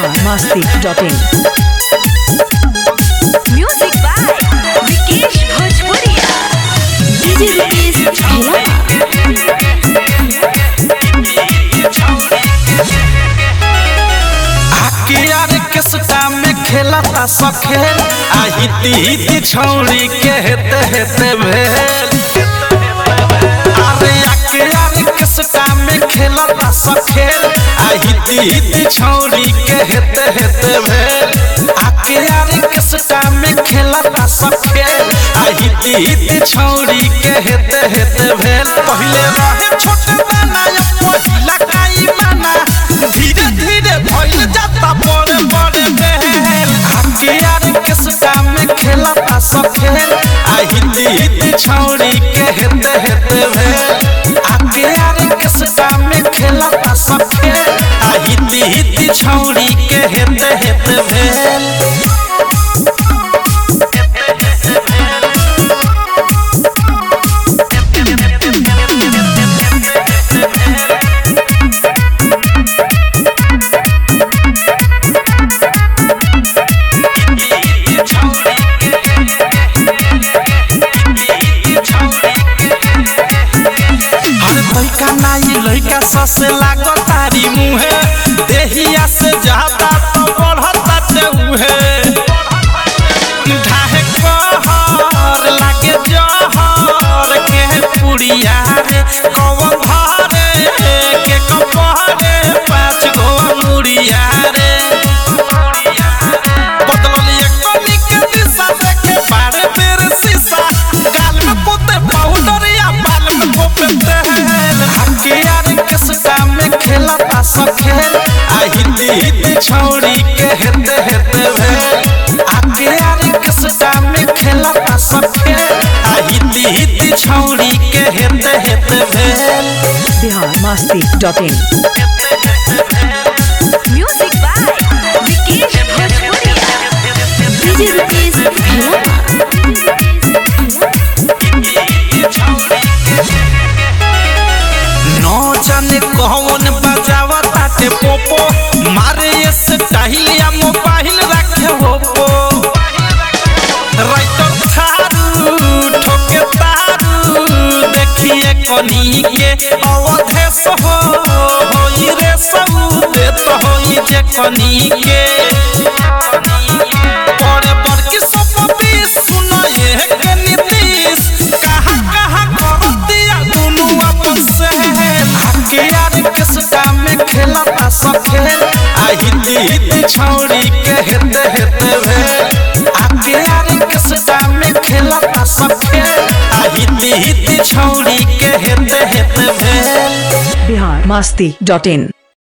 biharmasti.in music by Vikesh भोजपुरिया DJ Rupesh झेला यार किसका में खेलता सखेल आहिती हिती छौड़ी के हेते हेते भेल अरे यार किसका में खेलता सखेल आहिती हिती छौड़ी के हेते हेते भेल आके यार किसका में खेलता सखेल आहिती हिती छौड़ी के हेते हेते भेल पहले रहे छोटे दाना अब पहिला काई माना धीरे धीरे भइल जाता बड़े बड़े बेल आके यार किसका में खेलता सखेल आहिती हिती छौड़ी के हेते हेते भेल आके यार किसका में खेलता सखेल आहिती हिती छौड़ी के हेते हेते भेल लइका ससे लागो तारी मुहे देहिया से ज्यादा तो बढ़ता देउहे ढाहे कहर लागे जहर के पुड़िया रे कवन भरे के कपहरे पाँच गो मुड़िया रे बदलिए कनी के दिशा देखे बारे बेर शीशा गाल में पोते पाउडर या बाल में पोते तेल हके यार किसका में खेलता सखेल आहिती हिती छौड़ी के हेते हेते भेल आके यार किसका में खेलता सखेल आहिती हिती छौड़ी के हेते हेते भेल biharmasti.in म्यूजिक बाय विकेश भोजपुरिया डीजे रुपेश झेला नौ जाने कौन बजावा ताटे पोपो मारे ये स्टाइलिया मोबाइल रखे होपो राइटर थारू ठोके तारू देखिए कनी के अवधेश होई रे सऊदे तो होई जे कनी के बड़े बड़की सब भी सुनो ये के नीतीश कहाँ कहाँ कर दिया दोनों अपन से आके यार किसका में खेलता सखेल आहिती हिती छौड़ी के हेते हेते भेल आके यार किसका में खेलता सखेल आहिती हिती छौड़ी के हेते हेते भेल biharmasti.in